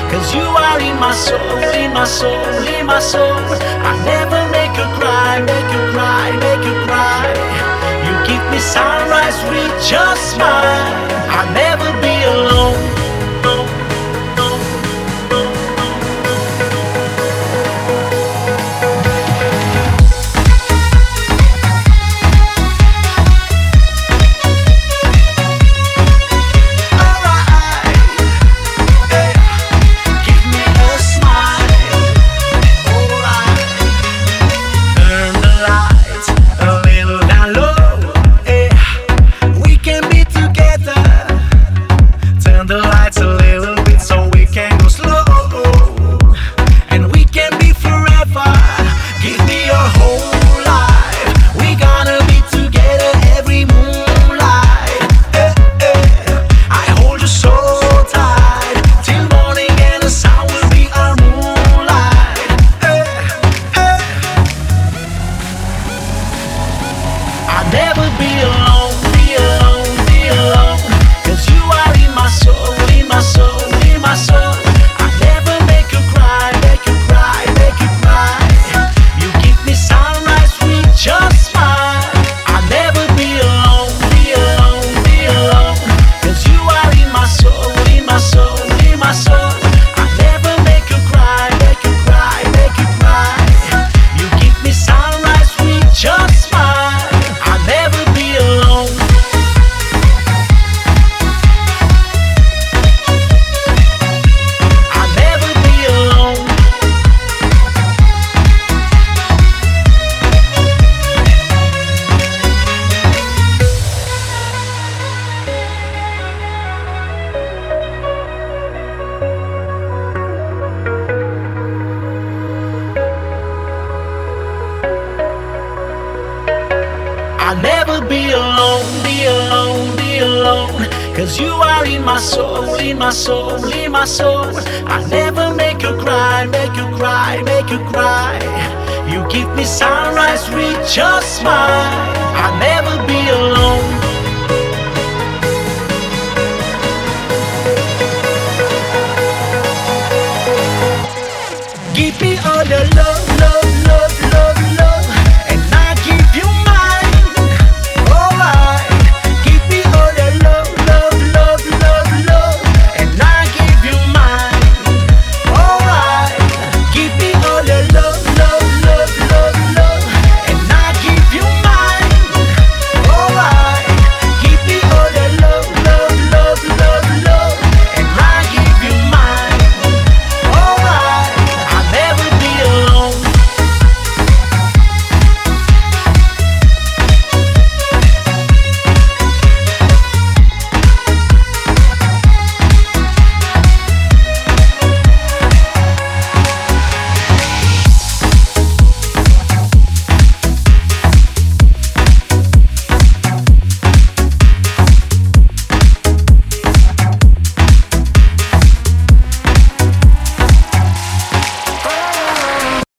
'cause you are in my soul, in my soul, in my soul. I never make you cry, make you cry, make you cry. You give me sunrise with your smile. I'll never be alone. Never be alone, be alone, be alone. 'Cause you are in my soul, in my soul, in my soul. I never make you cry, make you cry, make you cry. You give me sunrise with your smile. I'll never be alone, be alone, be alone. 'Cause you are in my soul, in my soul, in my soul. I never make you cry, make you cry, make you cry. You give me sunrise with your smile. I'll never be alone, be alone, be alone. 'Cause you are in my soul, in my soul, in my soul. I never make you cry, make you cry, make you cry. You give me sunrise with your smile. I'll never be